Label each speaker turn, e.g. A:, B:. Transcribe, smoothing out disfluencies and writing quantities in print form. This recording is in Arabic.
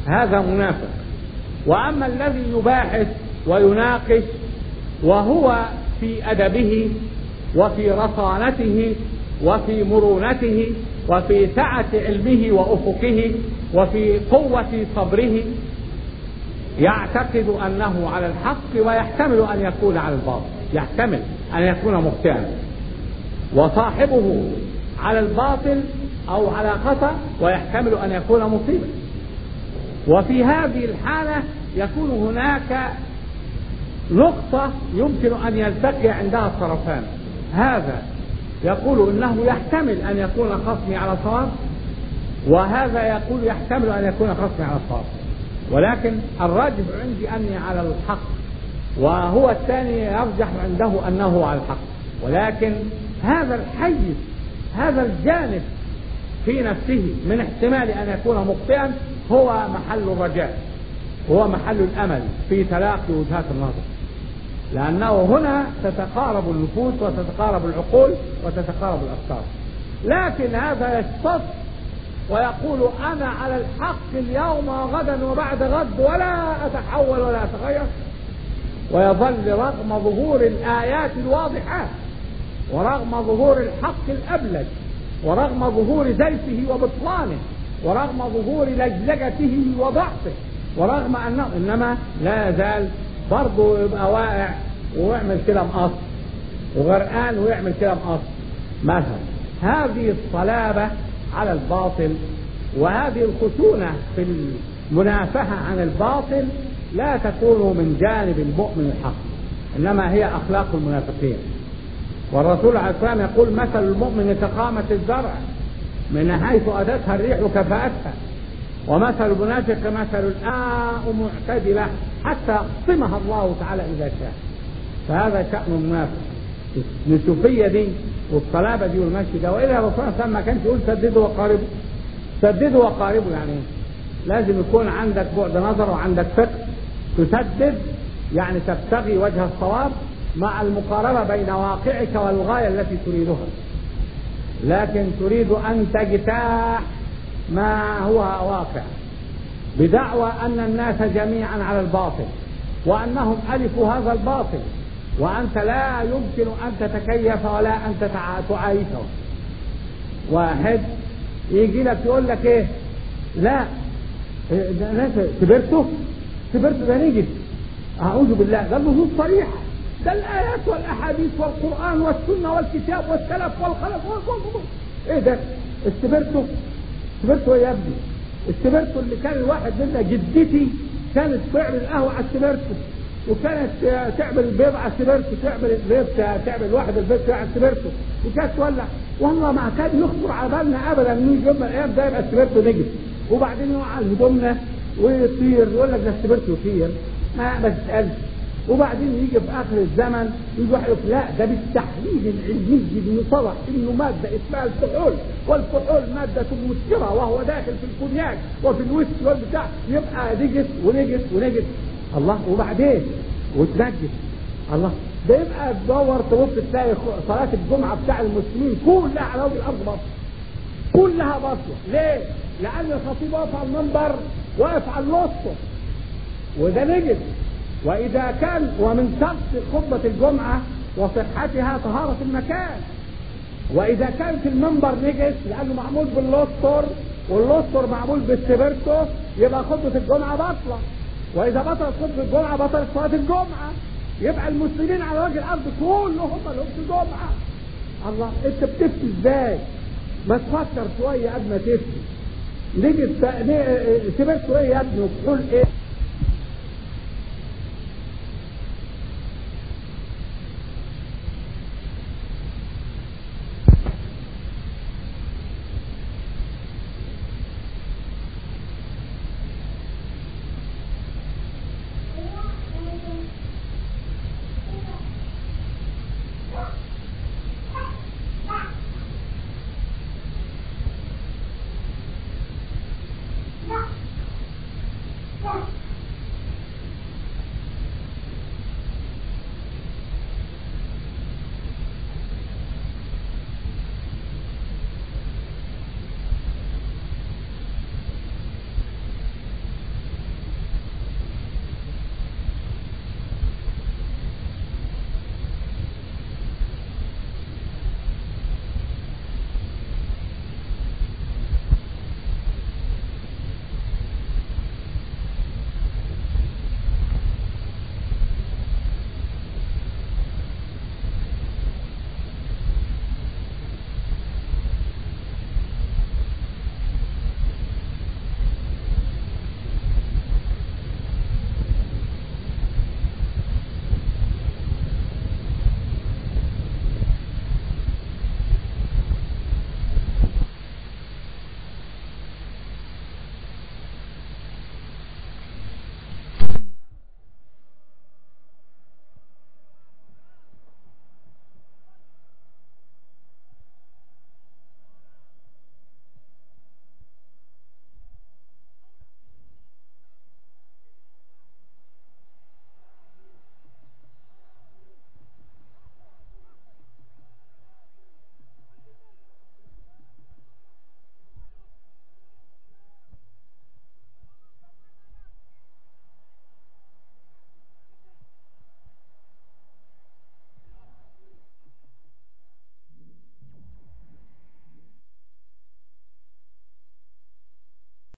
A: هذا منافق. وأما الذي يباحث ويناقش وهو في أدبه وفي رصانته وفي مرونته وفي سعة علمه وأفقه وفي قوة صبره يعتقد أنه على الحق ويحتمل أن يكون على الباطل، يحتمل أن يكون مخطئا، وصاحبه على الباطل أو على خطأ ويحتمل أن يكون مصيبا. وفي هذه الحالة يكون هناك نقطة يمكن أن يلتقي عندها الطرفان، هذا يقول إنه يحتمل أن يكون خصمي على صواب، وهذا يقول يحتمل أن يكون خصمي على صواب، ولكن الراجح عندي أني على الحق، وهو الثاني يرجح عنده أنه على الحق. ولكن هذا الحيز، هذا الجانب في نفسه من احتمال أن يكون مخطئا هو محل الرجاء، هو محل الأمل في تلاقي وجهات النظر، لأنه هنا تتقارب النفوس وتتقارب العقول وتتقارب الأفكار. لكن هذا يشتص ويقول أنا على الحق اليوم وغدا وبعد غد ولا أتحول ولا أتغير، ويظل رغم ظهور الآيات الواضحات ورغم ظهور الحق الأبلج ورغم ظهور زيفه وبطلانه ورغم ظهور لجلجته وضعفه ورغم أنه إنما لا يزال برضه يبقى واقع ويعمل كده مقص وغرقان ويعمل كده مقص مثلا. هذه الصلابة على الباطل وهذه الخشونة في المنافحة عن الباطل لا تكون من جانب المؤمن الحق، إنما هي أخلاق المنافقين. والرسول عليه الصلاة والسلام يقول مثل المؤمن كقامة الزرع من حيث أتتها الريح كفأتها، ومثل المنافق مثل الآء معتدلة حتى يقسمها الله تعالى إذا شاء. فهذا شأن المنافق، النسوفية دي والصلابة دي والمشي ده. وإلا الرسول صلى الله عليه وسلم ما كانش يقول سددوا وقاربوا؟ سددوا وقاربوا يعني لازم يكون عندك بعد نظر وعندك فقه، تسدد يعني تبتغي وجه الصواب مع المقاربة بين واقعك والغاية التي تريدها، لكن تريد أن تجتاح ما هو واقع بدعوى أن الناس جميعا على الباطل وأنهم ألفوا هذا الباطل، وأنت لا يمكن أن تتكيف ولا أن تعايشه. واحد يجي لك يقول لك إيه؟ لا كبرته ده نجد، أعوذ بالله، ده النصوص صريحة، ده الآيات والأحاديث والقرآن والسنة والكتاب والسلف والخلف إيه ده؟ استبرته يا ابني، استبرته اللي كان الواحد منا جدتي كانت تعمل القهوة على استبرته، وكانت تعمل البيض على استبرته، تعمل واحد البيض على استبرته، وكانت تولع. والله ما كان يخطر على بالنا ابدا ان يجي يوم من الايام ده يبقى استبرته نجس، وبعدين يقع على هدومنا ويطير يقول لك ده استبرته يطير، ما تسالش. وبعدين يجي في اخر الزمن يجي واحد يقول لا ده بالتحليل العلمي بمصطلح انه ماده اسمها الكحول، والكحول ماده مسكره وهو داخل في الكونياك وفي الويسكي والبتاع، يبقى نجس الله. وبعدين وتنجس الله، ده يبقى تدور تبص تلاقي صلاه الجمعه بتاع المسلمين كلها على وجه الارض باطله، كلها باطله. ليه؟ لان الخطيب واقف على المنبر واقف على الوسط وده نجس. وإذا كان ومن شرط خطبة الجمعة وصحتها طهارة المكان، وإذا كان في المنبر نجس لأنه معمول باللوستر واللوستر معمول بالسبرتو يبقى خطبة الجمعة باطلة، وإذا بطلت خطبة الجمعة بطلت صلاة الجمعة، يبقى المسلمين على وجه الأرض كلهم لهم في الجمعة. الله، أنت بتفتي إزاي؟ ما تفكر شوية قبل ما تفتي. نجس سبرتو إيه يا ابني وكحول إيه؟